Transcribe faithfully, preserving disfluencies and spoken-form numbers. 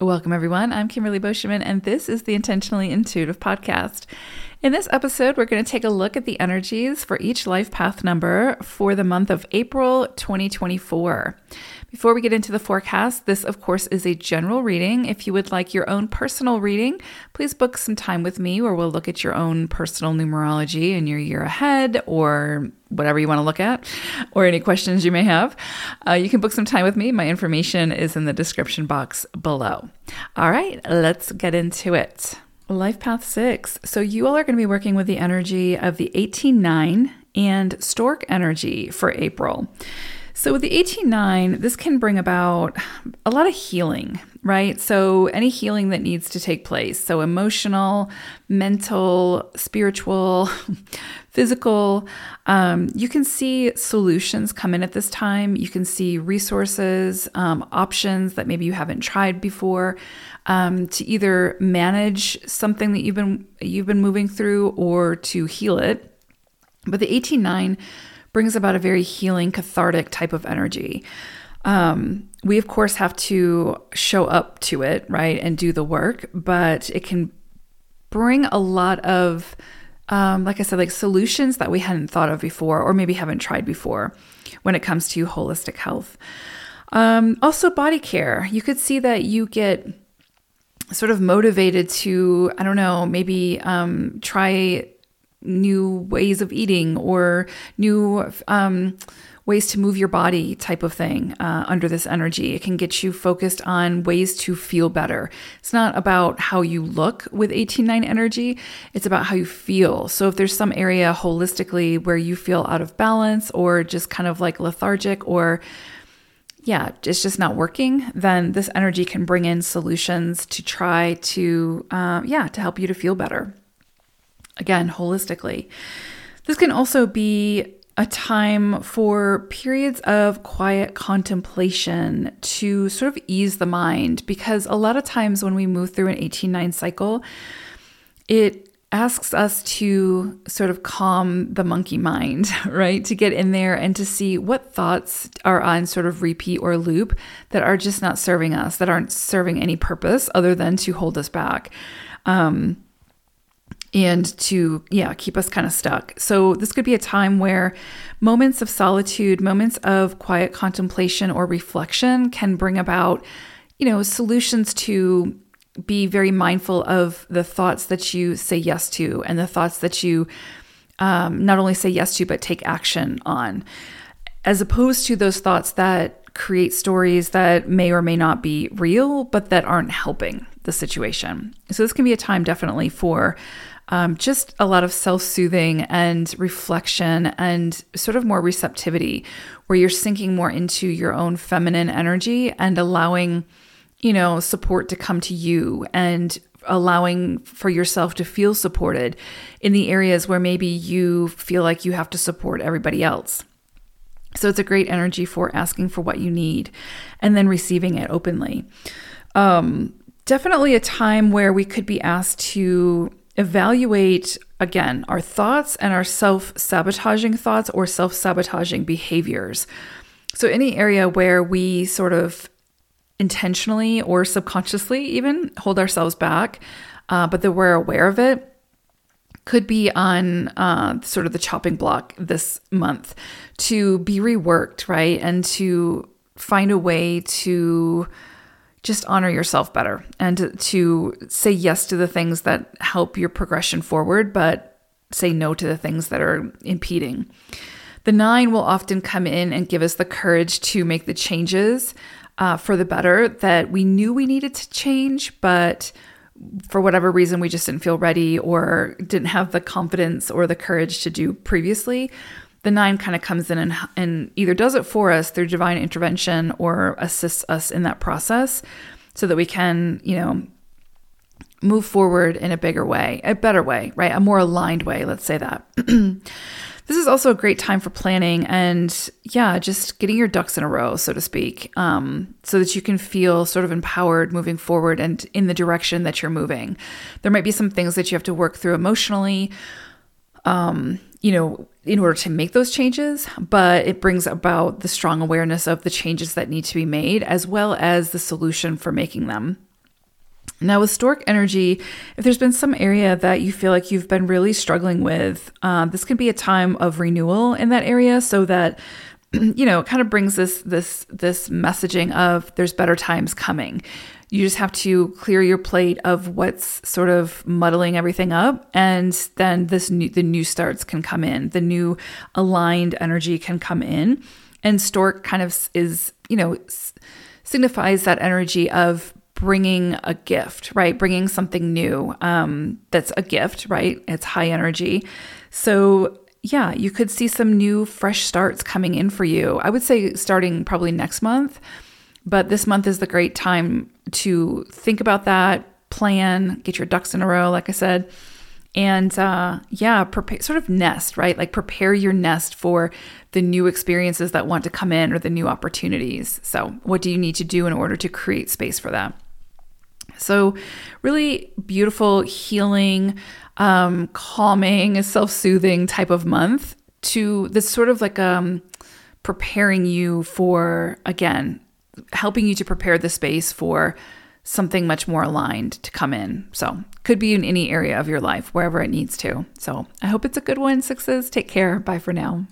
Welcome, everyone. I'm Kimberly Boschman, and this is the Intentionally Intuitive podcast. In this episode, we're going to take a look at the energies for each life path number for the month of April twenty twenty-four. Before we get into the forecast, this, of course, is a general reading. If you would like your own personal reading, please book some time with me where we'll look at your own personal numerology and your year ahead or whatever you want to look at or any questions you may have. Uh, you can book some time with me. My information is in the description box below. All right, let's get into it. Life Path six. So you all are going to be working with the energy of the eighteen nine and Stork energy for April. So with the eighteen nine, this can bring about a lot of healing, right? So any healing that needs to take place. So emotional, mental, spiritual, physical. Um, you can see solutions come in at this time. You can see resources, um, options that maybe you haven't tried before, um, to either manage something that you've been you've been moving through or to heal it. But the eighteen nine brings about a very healing, cathartic type of energy. Um, we, of course, have to show up to it, right, and do the work, but it can bring a lot of, um, like I said, like solutions that we hadn't thought of before or maybe haven't tried before when it comes to holistic health. Um, also, body care. You could see that you get sort of motivated to, I don't know, maybe um, try new ways of eating or new um, ways to move your body type of thing uh, under this energy. It can get you focused on ways to feel better. It's not about how you look with eighteen nine energy. It's about how you feel. So if there's some area holistically where you feel out of balance or just kind of like lethargic or yeah, it's just not working, then this energy can bring in solutions to try to, uh, yeah, to help you to feel better. Again, holistically. This can also be a time for periods of quiet contemplation to sort of ease the mind, because a lot of times when we move through an eighteen nine cycle, it asks us to sort of calm the monkey mind, right? To get in there and to see what thoughts are on sort of repeat or loop that are just not serving us, that aren't serving any purpose other than to hold us back. Um, and to, yeah, keep us kind of stuck. So this could be a time where moments of solitude, moments of quiet contemplation or reflection can bring about, you know, solutions to be very mindful of the thoughts that you say yes to and the thoughts that you um, not only say yes to, but take action on, as opposed to those thoughts that create stories that may or may not be real, but that aren't helping the situation. So this can be a time definitely for Um, just a lot of self-soothing and reflection and sort of more receptivity, where you're sinking more into your own feminine energy and allowing, you know, support to come to you and allowing for yourself to feel supported in the areas where maybe you feel like you have to support everybody else. So it's a great energy for asking for what you need and then receiving it openly. Um, definitely a time where we could be asked to evaluate, again, our thoughts and our self-sabotaging thoughts or self-sabotaging behaviors. So any area where we sort of intentionally or subconsciously even hold ourselves back, uh, but that we're aware of it, could be on uh, sort of the chopping block this month to be reworked, right? And to find a way to just honor yourself better and to, to say yes to the things that help your progression forward, but say no to the things that are impeding. The nine will often come in and give us the courage to make the changes uh, for the better that we knew we needed to change, but for whatever reason, we just didn't feel ready or didn't have the confidence or the courage to do previously. The nine kind of comes in and, and either does it for us through divine intervention or assists us in that process so that we can, you know, move forward in a bigger way, a better way, right? A more aligned way, let's say that. This is also a great time for planning and, yeah, just getting your ducks in a row, so to speak, um, so that you can feel sort of empowered moving forward and in the direction that you're moving. There might be some things that you have to work through emotionally, um, you know, in order to make those changes, but it brings about the strong awareness of the changes that need to be made, as well as the solution for making them. Now with Stork energy, if there's been some area that you feel like you've been really struggling with, um, this can be a time of renewal in that area, so that, you know, it kind of brings this this this messaging of there's better times coming. You just have to clear your plate of what's sort of muddling everything up, and then this new, the new starts can come in. The new aligned energy can come in, and Stork kind of is, you know, s- signifies that energy of bringing a gift, right? Bringing something new. Um, that's a gift, right? It's high energy. So yeah, you could see some new fresh starts coming in for you. I would say starting probably next month, but this month is the great time to think about that, plan, get your ducks in a row, like I said. And uh, yeah, prepare, sort of nest, right? Like prepare your nest for the new experiences that want to come in or the new opportunities. So what do you need to do in order to create space for that? So really beautiful, healing, um, calming, self-soothing type of month to this sort of like um, preparing you for, again, helping you to prepare the space for something much more aligned to come in. So could be in any area of your life, wherever it needs to. So I hope it's a good one, sixes. Take care. Bye for now.